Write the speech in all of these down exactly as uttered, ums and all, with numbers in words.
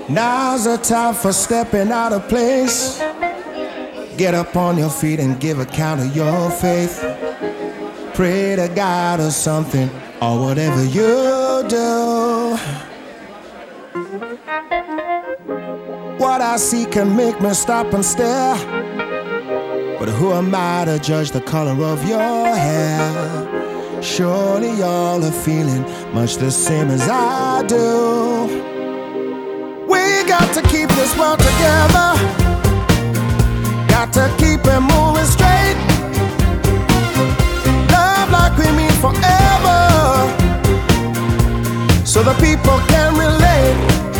Now's the time for stepping out of place. Get up on your feet and give account of your faith. Pray to God or something, or whatever you do. What I see can make me stop and stare, but who am I to judge the color of your hair? Surely y'all are feeling much the same as I do. We got to keep this world together. Got to keep it moving straight. Love like we mean forever, so the people can relate.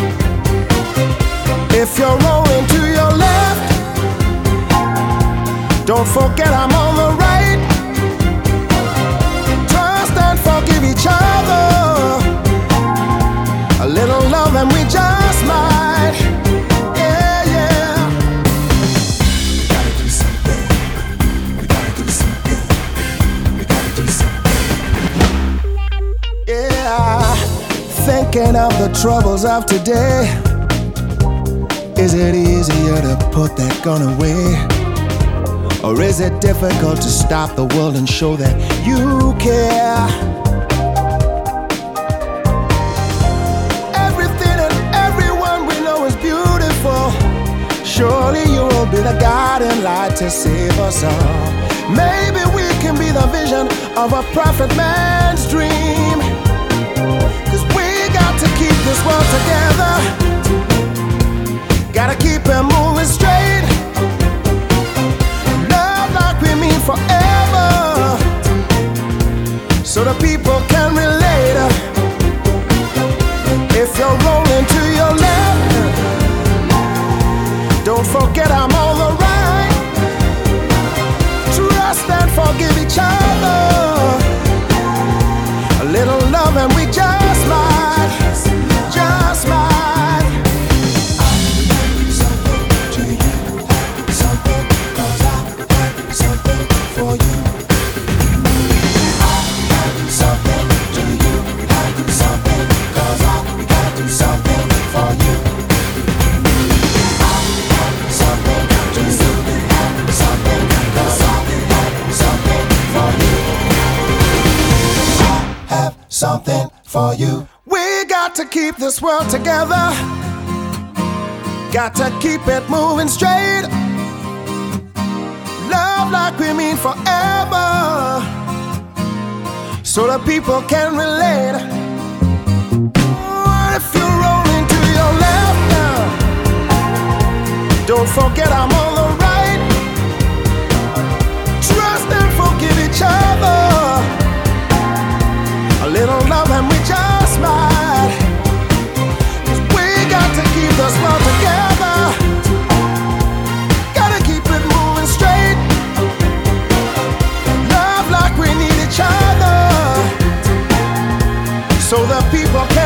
If you're rolling to your left, don't forget I'm on the right. Trust and forgive each other. A little love and we just might. Yeah, yeah. We gotta do something. We gotta do something. We gotta do something. Yeah. Thinking of the troubles of today. Is it easier to put that gun away? Or is it difficult to stop the world and show that you care? Everything and everyone we know is beautiful. Surely you will be the guiding light to save us all. Maybe we can be the vision of a prophet man's dream. 'Cause we got to keep this world together. Gotta keep it moving straight. Love like we mean forever, so the people can relate. If you're rolling to your left, don't forget I'm on the right. Trust and forgive each other. A little love and we just might, just might. Something for you. We got to keep this world together. Got to keep it moving straight. Love like we mean forever, so the people can relate. What if you're rolling to your left now? Don't forget I'm on the right. Trust and forgive each other. A little love and we just might. 'Cause we got to keep this world together. Gotta keep it moving straight. Love like we need each other, so the people can